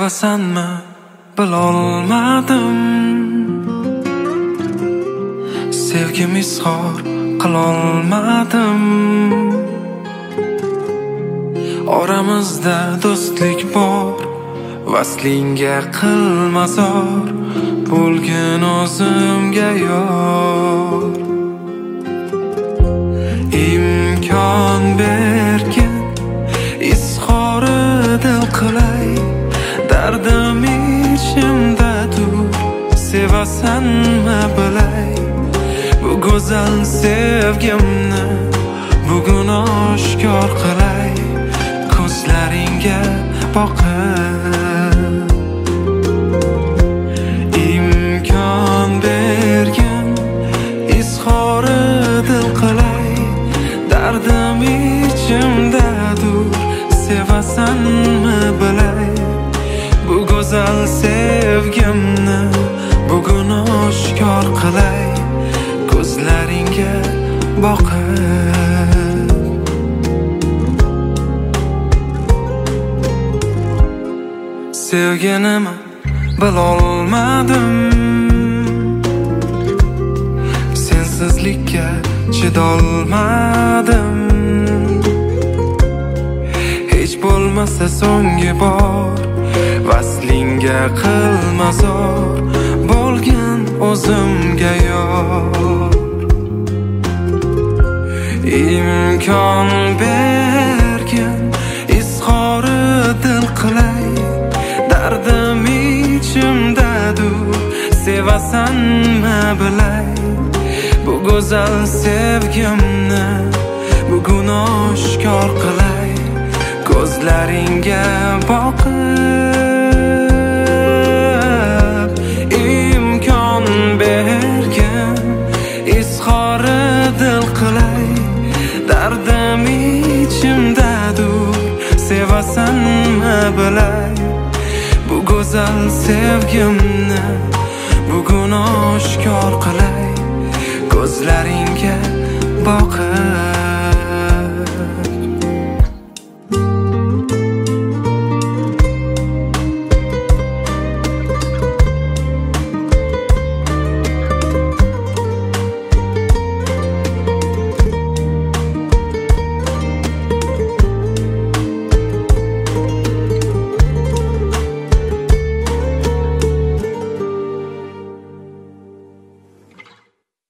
sevasanmi bilolmadim, sevgim izhor qilolmadim. Oramizda do'stlik bor, vaslingga qilma zor, bo'lgin o'zimga yor. Imkon bergin, izhori dil qilay, dardim ichimdadur, sevasanmi bilay. Bu go'zal sevgimni bugun oshkor qilay, ko'zlaringga boqib. Imkon bergin, izhori dil qilay, dardim ichimdadur, sevasanmi bilay. Bu go'zal sevgimni bugun oshkor qilay, ko'zlaringga boqib. Sevginimi bilolmadim, sensizlikka chidolmadim. Hech bo'lmasa so'nggi bor, vaslingga qilma zor, bo'lgin o'zimga yor. Imkon bergin, izhori dil qilay, dardim ichimdadur, sevasanmi bilay. Bu go'zal sevgimni bugun oshkor qilay, ko'zlaringga boqib. Imkon bergin, izhori dil qilay, dardim ichimdadur, sevasanmi bilay. Bu go'zal sevgimni bugun oshkor qilay, ko'zlaringga boqib.